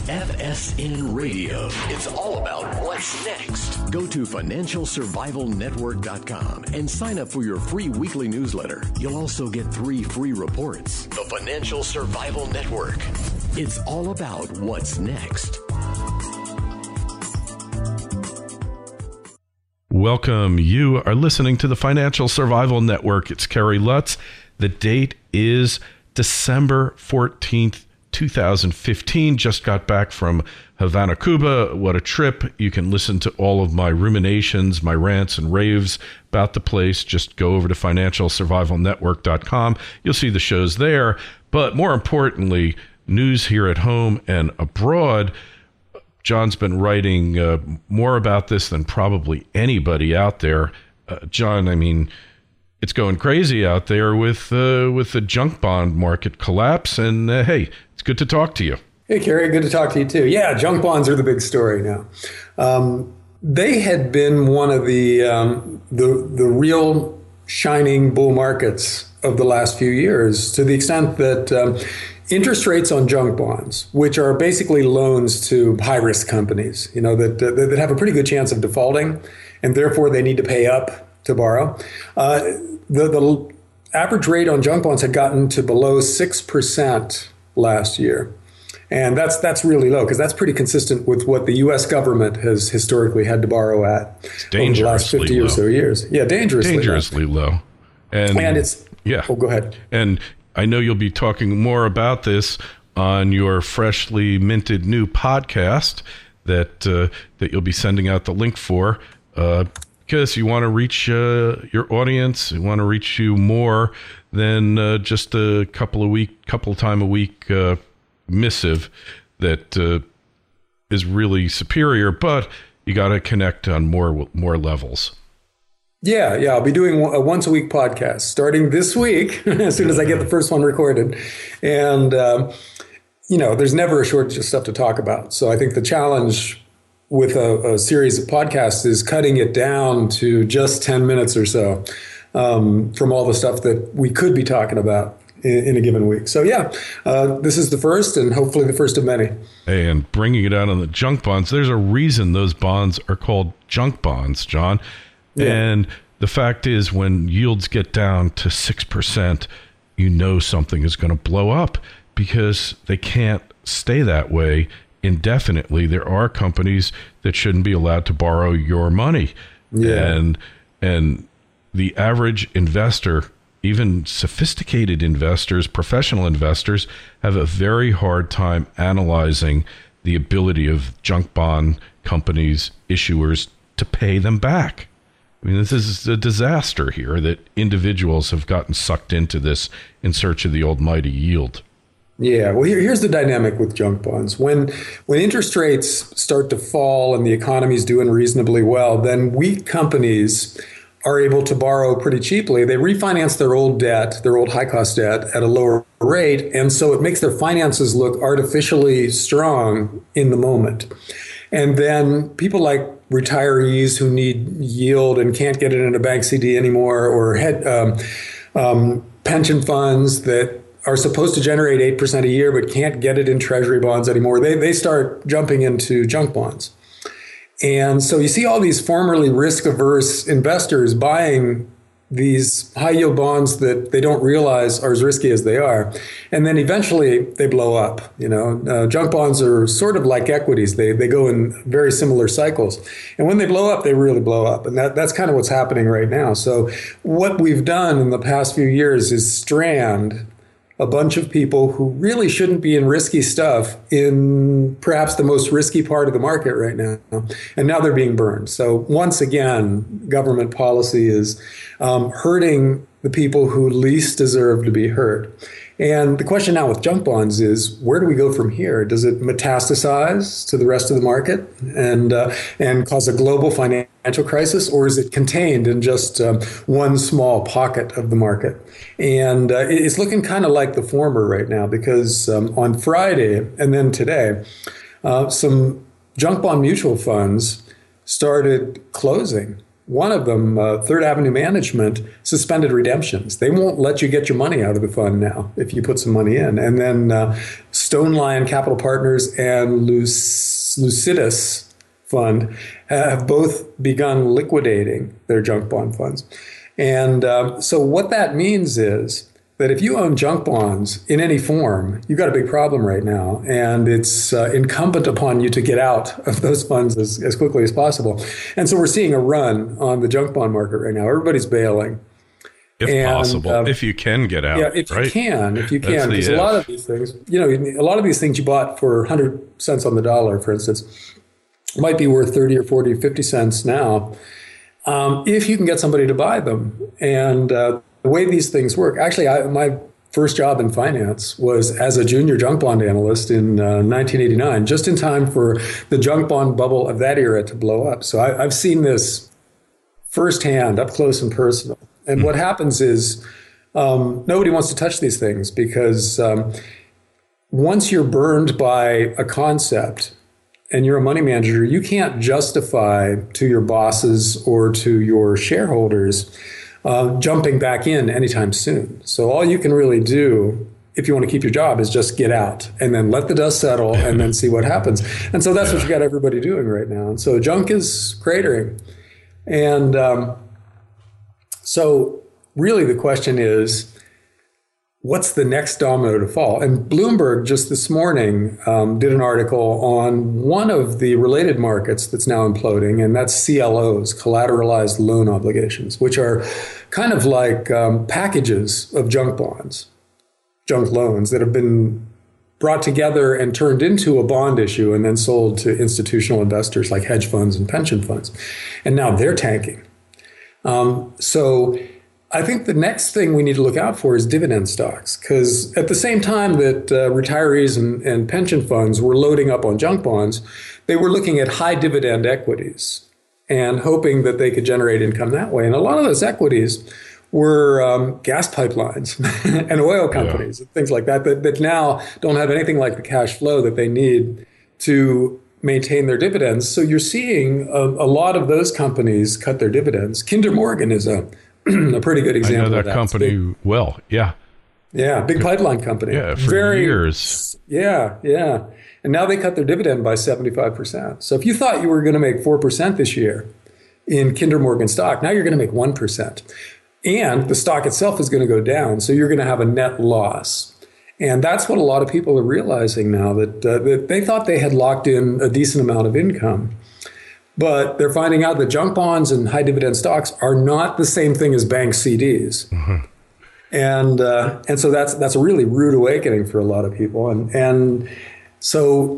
FSN Radio. It's all about what's next. Go to financialsurvivalnetwork.com and sign up for your free weekly newsletter. You'll also get 3 free reports. The Financial Survival Network. It's all about what's next. Welcome. You are listening to the Financial Survival Network. It's Kerry Lutz. The date is December 14th, 2015. Just got back from Havana, Cuba. What a trip. You can listen to all of my ruminations, my rants and raves about the place. Just go over to financialsurvivalnetwork.com. You'll see the shows there. But more importantly, news here at home and abroad. John's been writing more about this than probably anybody out there. John, I mean, it's going crazy out there with the junk bond market collapse. And hey, it's good to talk to you. Hey, Kerry, good to talk to you too. Yeah, junk bonds are the big story now. They had been one of the real shining bull markets of the last few years, to the extent that interest rates on junk bonds, which are basically loans to high-risk companies, that have a pretty good chance of defaulting, and therefore they need to pay up to borrow. The average rate on junk bonds had gotten to below 6% last year. And that's really low, because that's pretty consistent with what the U.S. government has historically had to borrow at over the last 50 or so years. Yeah, dangerously low. And it's... Yeah. Oh, go ahead. And I know you'll be talking more about this on your freshly minted new podcast that you'll be sending out the link for, because you want to reach your audience. You want to reach you more than just a couple time a week missive that is really superior, but you got to connect on more levels. Yeah. I'll be doing a once a week podcast starting this week as soon as I get the first one recorded. And, there's never a shortage of stuff to talk about. So I think the challenge with a series of podcasts is cutting it down to just 10 minutes or so from all the stuff that we could be talking about in a given week. So this is the first, and hopefully the first of many. Hey, and bringing it out on the junk bonds, there's a reason those bonds are called junk bonds, John. Yeah. And the fact is, when yields get down to 6%, something is going to blow up, because they can't stay that way indefinitely. There are companies that shouldn't be allowed to borrow your money. Yeah. And the average investor, even sophisticated investors, professional investors, have a very hard time analyzing the ability of junk bond companies, issuers, to pay them back. I mean, this is a disaster here that individuals have gotten sucked into this in search of the almighty yield. Yeah, well, here's the dynamic with junk bonds. When interest rates start to fall and the economy is doing reasonably well, then weak companies are able to borrow pretty cheaply. They refinance their old debt, their old high-cost debt, at a lower rate, and so it makes their finances look artificially strong in the moment. And then people like retirees who need yield and can't get it in a bank CD anymore, or pension funds that are supposed to generate 8% a year but can't get it in treasury bonds anymore, they start jumping into junk bonds. And so you see all these formerly risk-averse investors buying these high-yield bonds that they don't realize are as risky as they are. And then eventually they blow up. Junk bonds are sort of like equities. They go in very similar cycles. And when they blow up, they really blow up. And that's kind of what's happening right now. So what we've done in the past few years is strand a bunch of people who really shouldn't be in risky stuff in perhaps the most risky part of the market right now. And now they're being burned. So once again, government policy is hurting the people who least deserve to be hurt. And the question now with junk bonds is, where do we go from here? Does it metastasize to the rest of the market and cause a global financial crisis, or is it contained in just one small pocket of the market? And it's looking kind of like the former right now, because on Friday and then today, some junk bond mutual funds started closing One of them, Third Avenue Management, suspended redemptions. They won't let you get your money out of the fund now if you put some money in. And then Stone Lion Capital Partners and Lucidus Fund have both begun liquidating their junk bond funds. And so what that means is that if you own junk bonds in any form, you've got a big problem right now. And it's incumbent upon you to get out of those funds as quickly as possible. And so we're seeing a run on the junk bond market right now. Everybody's bailing. If possible, if you can get out. Yeah, if right? you can. Because a lot of these things, a lot of these things you bought for 100 cents on the dollar, for instance, might be worth 30 or 40 or 50 cents now. If you can get somebody to buy them. And the way these things work, actually, my first job in finance was as a junior junk bond analyst in 1989, just in time for the junk bond bubble of that era to blow up. So I've seen this firsthand, up close and personal. And what happens is nobody wants to touch these things because once you're burned by a concept, and you're a money manager, you can't justify to your bosses or to your shareholders jumping back in anytime soon. So all you can really do if you want to keep your job is just get out and then let the dust settle and then see what happens. And so that's what you got everybody doing right now. And so junk is cratering. And so really the question is, what's the next domino to fall? And Bloomberg just this morning did an article on one of the related markets that's now imploding, and that's CLOs, collateralized loan obligations, which are kind of like packages of junk bonds, junk loans that have been brought together and turned into a bond issue and then sold to institutional investors like hedge funds and pension funds. And now they're tanking. So I think the next thing we need to look out for is dividend stocks, because at the same time that retirees and pension funds were loading up on junk bonds, they were looking at high dividend equities and hoping that they could generate income that way. And a lot of those equities were gas pipelines and oil companies and things like that, that now don't have anything like the cash flow that they need to maintain their dividends. So you're seeing a lot of those companies cut their dividends. Kinder Morgan is a pretty good example. I know of that company well. Yeah. Yeah, big pipeline company. Yeah, for years. Yeah. And now they cut their dividend by 75%. So if you thought you were going to make 4% this year in Kinder Morgan stock, now you're going to make 1%. And the stock itself is going to go down. So you're going to have a net loss. And that's what a lot of people are realizing now, that they thought they had locked in a decent amount of income. But they're finding out that junk bonds and high dividend stocks are not the same thing as bank CDs. Mm-hmm. And so that's a really rude awakening for a lot of people. And so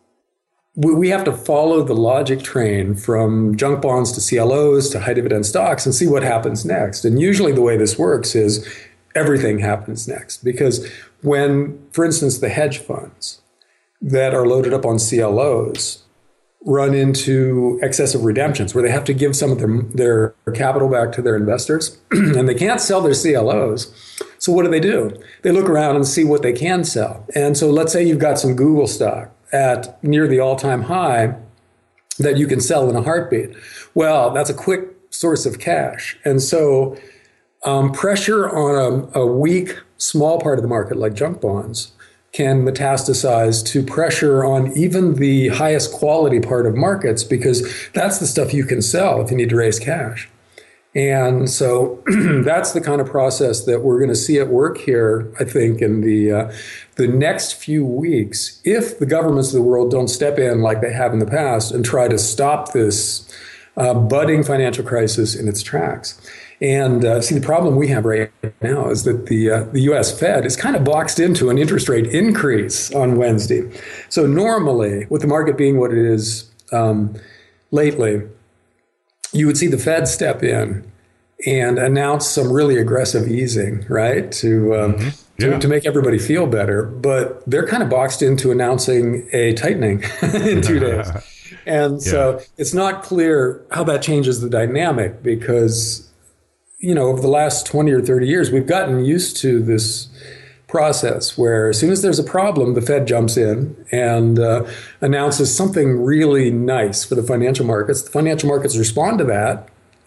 we have to follow the logic train from junk bonds to CLOs to high dividend stocks and see what happens next. And usually the way this works is everything happens next. Because when, for instance, the hedge funds that are loaded up on CLOs run into excessive redemptions where they have to give some of their capital back to their investors and they can't sell their CLOs. So what do? They look around and see what they can sell. And so let's say you've got some Google stock at near the all-time high that you can sell in a heartbeat. Well, that's a quick source of cash. And so pressure on a weak, small part of the market like junk bonds can metastasize to pressure on even the highest quality part of markets, because that's the stuff you can sell if you need to raise cash. And so that's the kind of process that we're going to see at work here, I think, in the next few weeks, if the governments of the world don't step in like they have in the past and try to stop this budding financial crisis in its tracks. And see, the problem we have right now is that the U.S. Fed is kind of boxed into an interest rate increase on Wednesday. So normally, with the market being what it is lately, you would see the Fed step in and announce some really aggressive easing, right, to make everybody feel better. But they're kind of boxed into announcing a tightening in 2 days. And so it's not clear how that changes the dynamic, because over the last 20 or 30 years, we've gotten used to this process where as soon as there's a problem, the Fed jumps in and announces something really nice for the financial markets. The financial markets respond to that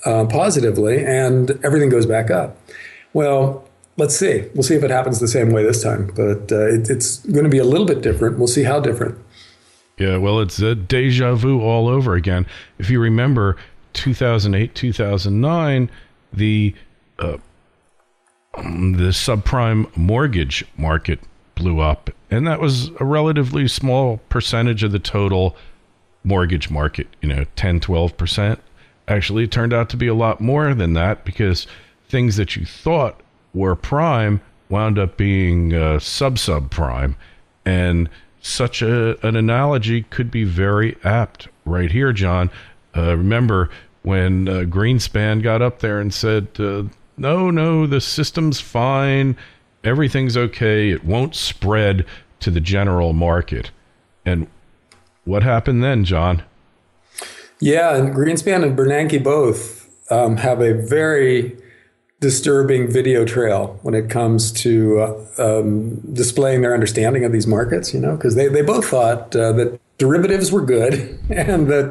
positively, and everything goes back up. Well, let's see. We'll see if it happens the same way this time, but it's going to be a little bit different. We'll see how different. Yeah, well, it's a deja vu all over again. If you remember 2008, 2009, the subprime mortgage market blew up, and that was a relatively small percentage of the total mortgage market, 10, 12%. Actually, it turned out to be a lot more than that, because things that you thought were prime wound up being subprime. And such an analogy could be very apt right here, John. Remember when Greenspan got up there and said, no, the system's fine, everything's okay, it won't spread to the general market. And what happened then, John? Yeah, and Greenspan and Bernanke both have a very disturbing video trail when it comes to displaying their understanding of these markets, because they both thought that derivatives were good and that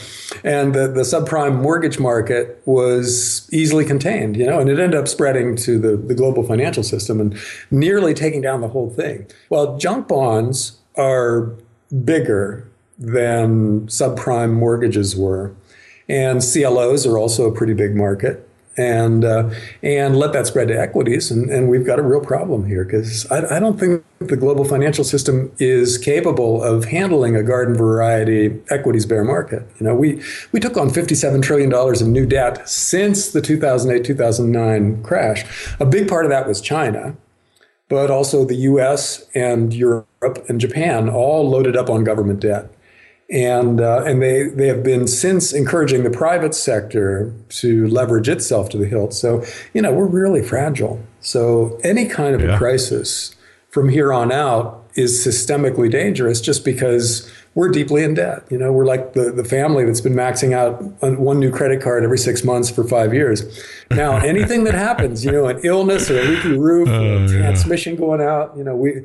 the subprime mortgage market was easily contained, and it ended up spreading to the global financial system and nearly taking down the whole thing. Well, junk bonds are bigger than subprime mortgages were, and CLOs are also a pretty big market. And let that spread to equities, and we've got a real problem here, because I don't think the global financial system is capable of handling a garden variety equities bear market. We took on $57 trillion of new debt since the 2008-2009 crash. A big part of that was China, but also the U.S. and Europe and Japan all loaded up on government debt. And they have been since encouraging the private sector to leverage itself to the hilt. So, we're really fragile. So any kind of a crisis from here on out is systemically dangerous, just because we're deeply in debt. We're like the family that's been maxing out on one new credit card every 6 months for 5 years. Now, anything that happens, an illness or a leaky roof, or a transmission going out,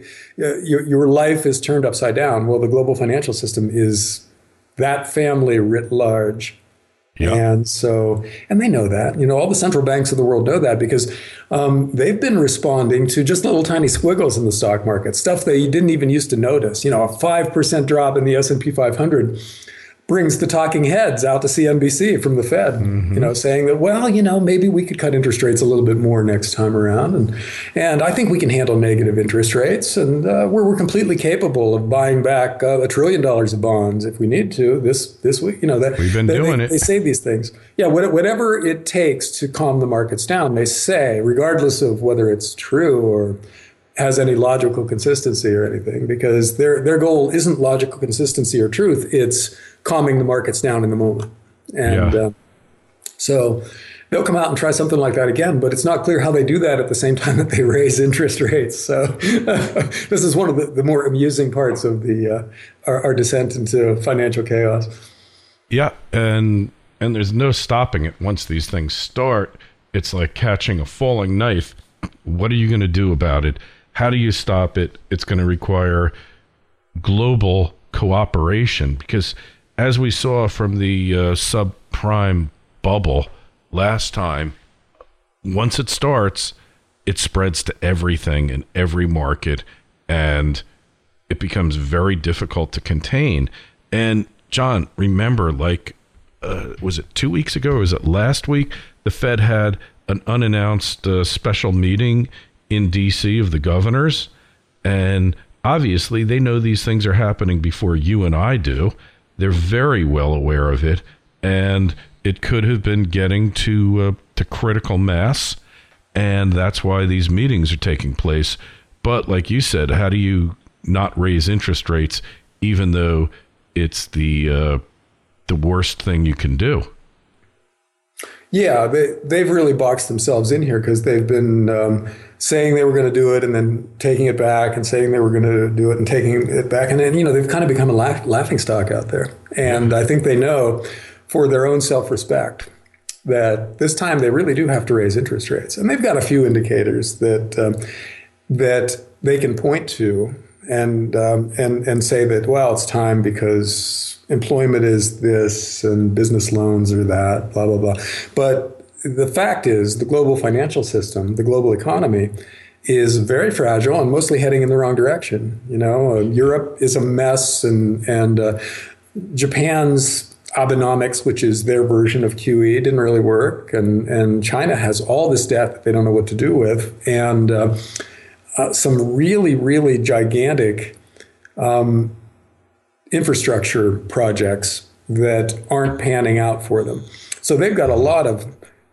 your life is turned upside down. Well, the global financial system is that family writ large. Yep. And they know that. All the central banks of the world know that, because they've been responding to just little tiny squiggles in the stock market, stuff that you didn't even used to notice. A 5% drop in the S&P 500 brings the talking heads out to CNBC from the Fed, saying that, maybe we could cut interest rates a little bit more next time around. And I think we can handle negative interest rates. And we're completely capable of buying back $1 trillion of bonds if we need to this week. We've been doing it. They say these things. Yeah, whatever it takes to calm the markets down, they say, regardless of whether it's true or has any logical consistency or anything, because their goal isn't logical consistency or truth. It's calming the markets down in the moment. And so they'll come out and try something like that again, but it's not clear how they do that at the same time that they raise interest rates. So this is one of the more amusing parts of our descent into financial chaos. Yeah, and there's no stopping it. Once these things start, it's like catching a falling knife. What are you going to do about it? How do you stop it? It's going to require global cooperation, because as we saw from the subprime bubble last time, once it starts, it spreads to everything in every market, and it becomes very difficult to contain. And John, remember, was it 2 weeks ago or was it last week? The Fed had an unannounced special meeting in D.C. of the governors, and obviously they know these things are happening before you and I do. They're very well aware of it, and it could have been getting to critical mass, and that's why these meetings are taking place. But like you said, how do you not raise interest rates, even though it's the worst thing you can do? Yeah, they've really boxed themselves in here, because they've been saying they were going to do it and then taking it back, and saying they were going to do it and taking it back. And then, they've kind of become a laughingstock out there. And I think they know, for their own self-respect, that this time they really do have to raise interest rates. And they've got a few indicators that they can point to and say that, well, it's time because employment is this and business loans are that, blah, blah, blah. But the fact is the global financial system, the global economy is very fragile and mostly heading in the wrong direction. Europe is a mess and Japan's Abenomics, which is their version of QE, didn't really work. And China has all this debt that they don't know what to do with. And some really, really gigantic infrastructure projects that aren't panning out for them. So they've got a lot of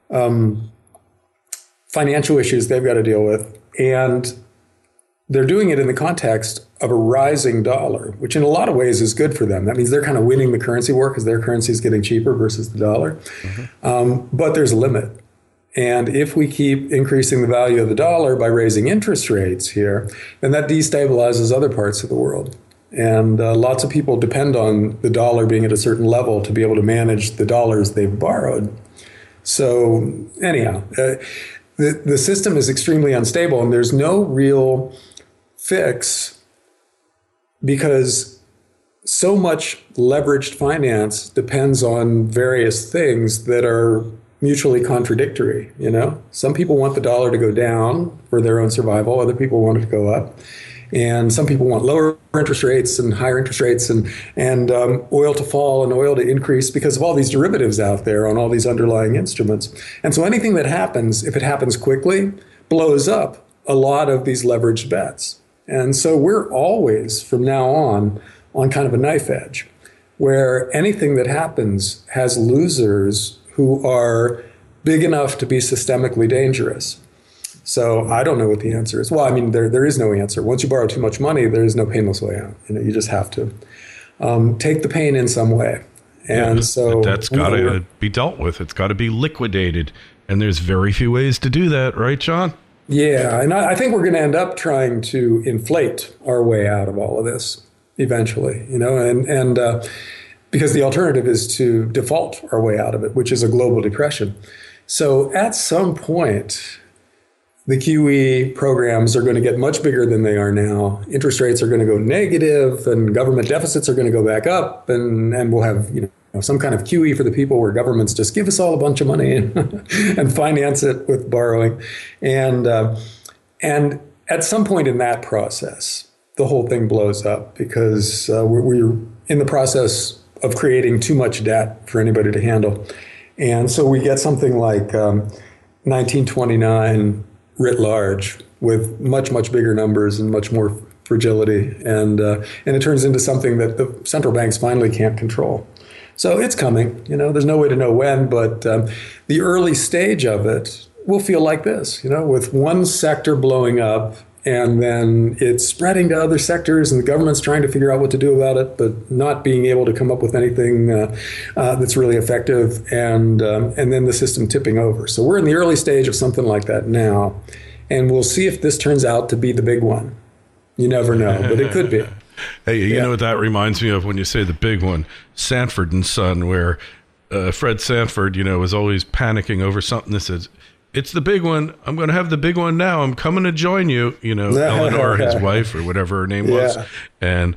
financial issues they've got to deal with. And they're doing it in the context of a rising dollar, which in a lot of ways is good for them. That means they're kind of winning the currency war because their currency is getting cheaper versus the dollar. Mm-hmm. But there's a limit. And if we keep increasing the value of the dollar by raising interest rates here, then that destabilizes other parts of the world. And lots of people depend on the dollar being at a certain level to be able to manage the dollars they've borrowed. So anyhow, the system is extremely unstable, and there's no real fix because so much leveraged finance depends on various things that are mutually contradictory. Some people want the dollar to go down for their own survival. Other people want it to go up. And some people want lower interest rates and higher interest rates and oil to fall and oil to increase because of all these derivatives out there on all these underlying instruments. And so anything that happens, if it happens quickly, blows up a lot of these leveraged bets. And so we're always, from now on kind of a knife edge, where anything that happens has losers who are big enough to be systemically dangerous. So I don't know what the answer is. Well, I mean, there is no answer. Once you borrow too much money, there is no painless way out. You just have to take the pain in some way. And so that's got to be dealt with. It's got to be liquidated. And there's very few ways to do that, right, John? Yeah, and I think we're going to end up trying to inflate our way out of all of this eventually, and because the alternative is to default our way out of it, which is a global depression. So at some point, the QE programs are going to get much bigger than they are now. Interest rates are going to go negative, and government deficits are going to go back up, and we'll have some kind of QE for the people where governments just give us all a bunch of money and finance it with borrowing, and at some point in that process, the whole thing blows up because we're in the process of creating too much debt for anybody to handle, and so we get something like 1929. Writ large, with much, much bigger numbers and much more fragility. And it turns into something that the central banks finally can't control. So it's coming. There's no way to know when, but the early stage of it will feel like this, with one sector blowing up and then it's spreading to other sectors and the government's trying to figure out what to do about it, but not being able to come up with anything that's really effective, and then the system tipping over. So we're in the early stage of something like that now, and we'll see if this turns out to be the big one. You never know, but it could be. Hey, you know what that reminds me of when you say the big one? Sanford and Son, where Fred Sanford, was always panicking over something that says, "It's the big one. I'm going to have the big one now. I'm coming to join you." Eleanor, his wife, or whatever her name was. And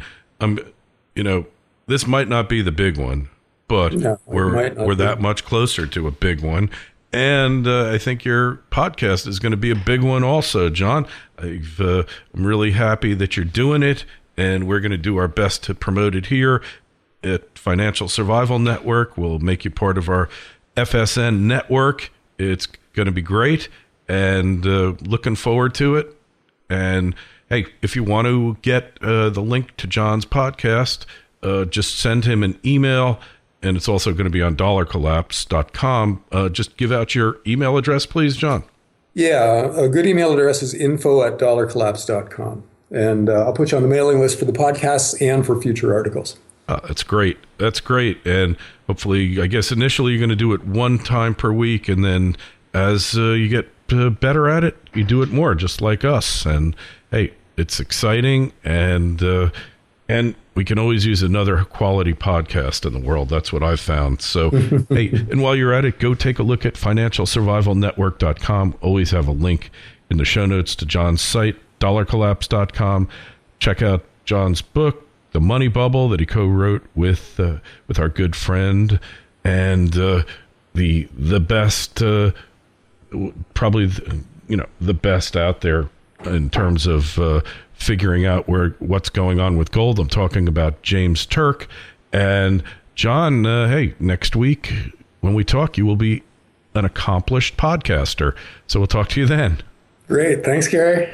this might not be the big one, but we're that much closer to a big one. And I think your podcast is going to be a big one also, John. I'm really happy that you're doing it, and we're going to do our best to promote it here at Financial Survival Network. We'll make you part of our FSN network. It's going to be great, and looking forward to it. And hey, if you want to get the link to John's podcast, just send him an email, and it's also going to be on dollarcollapse.com. Just give out your email address, please, John. Yeah, a good email address is info@dollarcollapse.com. And I'll put you on the mailing list for the podcasts and for future articles. That's great. That's great. And hopefully, I guess initially you're going to do it one time per week, and then as you get better at it, you do it more, just like us. And hey, it's exciting, and we can always use another quality podcast in the world. That's what I've found. So, hey, and while you're at it, go take a look at financialsurvivalnetwork.com. Always have a link in the show notes to John's site, dollarcollapse.com. Check out John's book, The Money Bubble that he co-wrote with our good friend, and the best, probably the best out there in terms of figuring out what's going on with gold. I'm talking about James Turk. And John, hey, next week when we talk, you will be an accomplished podcaster. So we'll talk to you then. Great. Thanks, Gary.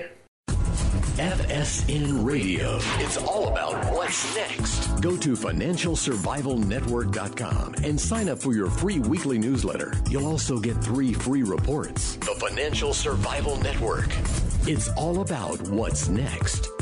FSN Radio. It's all about what's next. Go to FinancialSurvivalNetwork.com and sign up for your free weekly newsletter. You'll also get 3 free reports. The Financial Survival Network. It's all about what's next.